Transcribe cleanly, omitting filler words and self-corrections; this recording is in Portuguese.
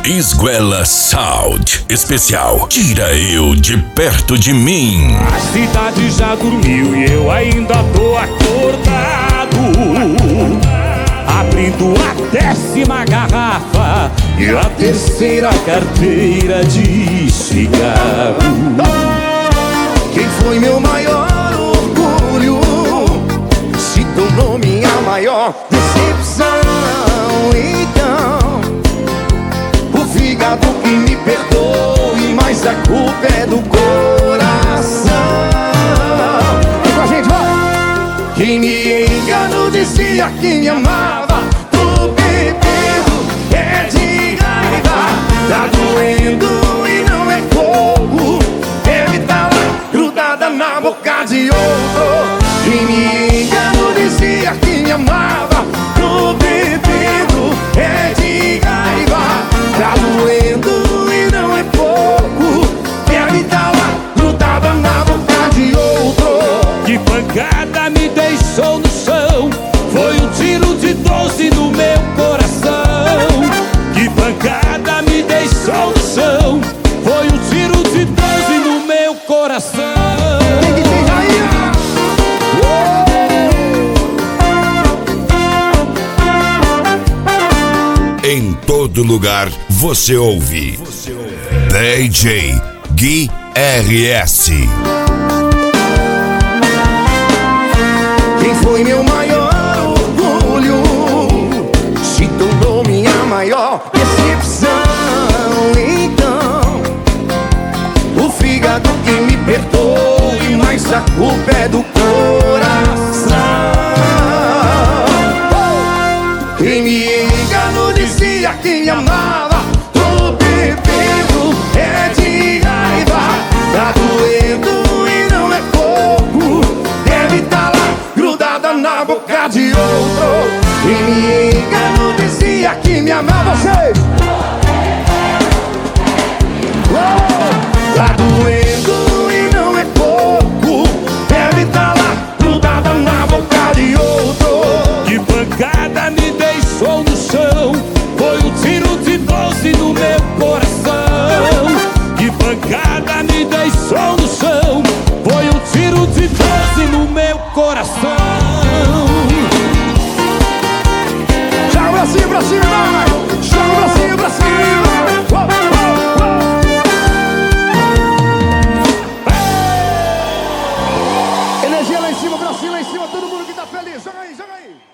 Esguela Sound especial Tira Eu de Perto de Mim. A cidade já dormiu e eu ainda tô acordado, abrindo a 10ª garrafa e a 3ª carteira de cigarro. Quem foi meu maior orgulho se tornou minha maior decepção. Então, o fígado que me perdoe, mas a culpa é do coração. Vem com a gente, vai! Quem me enganou dizia que me amava. Tô bebendo, é de raiva. Tá doendo e não é fogo. Deve tá lá grudada na boca de outro. Quem me enganou dizia que me amava. Tô bebendo, é de raiva. Tá doendo e não é pouco. Deve tá lá grudada na boca de outro. Que pancada me deixou no chão, foi um tiro de 12 no meu coração. Que pancada me deixou no chão, foi um tiro de 12 no meu coração. Em todo lugar você ouve DJ Gui RS. Quem foi meu maior orgulho se tornou minha maior decepção. Então, o fígado que me perdoe, mas a culpa é do coração. Quem me enganou dizia que me amava. Tô bebendo, é de raiva. Tá doendo e não é pouco. Deve tá lá grudada na boca de outro. Quem me enganou dizia que me amava. Você! Tá doendo e não é pouco. Deve tá lá grudada na boca de outro. Que pancada me deixou no chão, foi um tiro de 12 no meu coração. Que pancada me deixou no chão, foi um tiro de 12 no meu coração. Joga pra cima, vai! Joga pra cima! Energia lá em cima, todo mundo que tá feliz. Joga aí, joga aí!